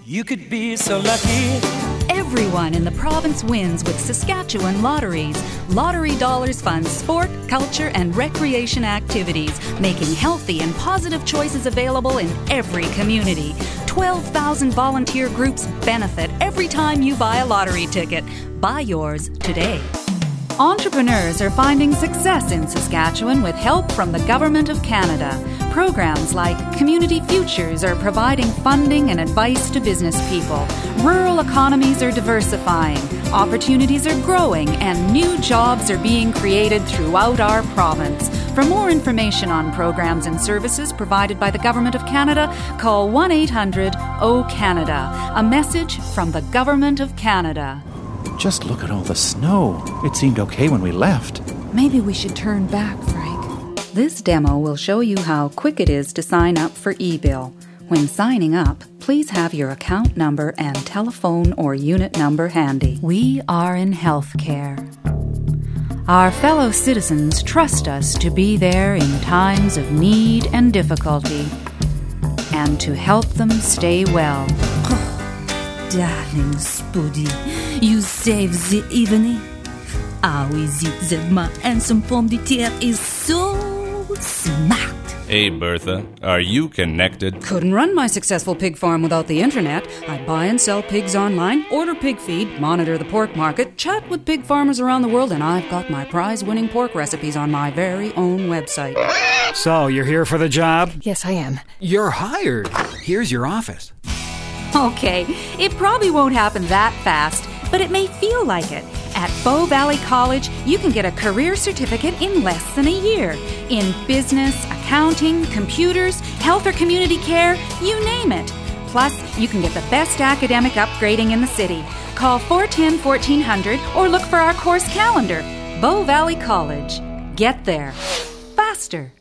You could be so lucky. Everyone in the province wins with Saskatchewan Lotteries. Lottery dollars fund sport, culture, and recreation activities, making healthy and positive choices available in every community. 12,000 volunteer groups benefit every time you buy a lottery ticket. Buy yours today. Entrepreneurs are finding success in Saskatchewan with help from the Government of Canada. Programs like Community Futures are providing funding and advice to business people. Rural economies are diversifying, opportunities are growing, and new jobs are being created throughout our province. For more information on programs and services provided by the Government of Canada, call 1-800-O-CANADA. A message from the Government of Canada. Just look at all the snow. It seemed okay when we left. Maybe we should turn back, Frank. This demo will show you how quick it is to sign up for eBill. When signing up, please have your account number and telephone or unit number handy. We are in healthcare. Our fellow citizens trust us to be there in times of need and difficulty, and to help them stay well. Darling Spoody, you saved the evening. How is it that my handsome pomme de terre is so smart? Hey, Bertha, are you connected? Couldn't run my successful pig farm without the internet. I buy and sell pigs online, order pig feed, monitor the pork market, chat with pig farmers around the world, and I've got my prize-winning pork recipes on my very own website. So, you're here for the job? Yes, I am. You're hired. Here's your office. Okay, it probably won't happen that fast, but it may feel like it. At Bow Valley College, you can get a career certificate in less than a year. In business, accounting, computers, health or community care, you name it. Plus, you can get the best academic upgrading in the city. Call 410-1400 or look for our course calendar. Bow Valley College. Get there faster.